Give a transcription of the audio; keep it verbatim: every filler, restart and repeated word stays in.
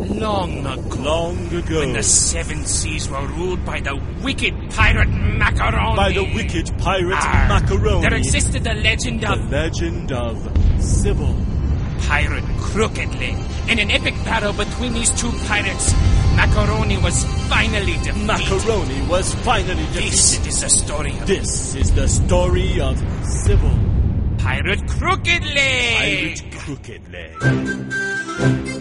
long ago. Long ago. When the seven seas were ruled by the wicked pirate Macaroni. By the wicked pirate Arr, Macaroni. There existed the legend The of... legend of Sybil. Pirate Crooked Leg. In an epic battle between these two pirates, Macaroni was finally defeated. Macaroni was finally defeated. This is the story of... This is the story of Sybil. Pirate Crooked Leg. Pirate Crooked Leg.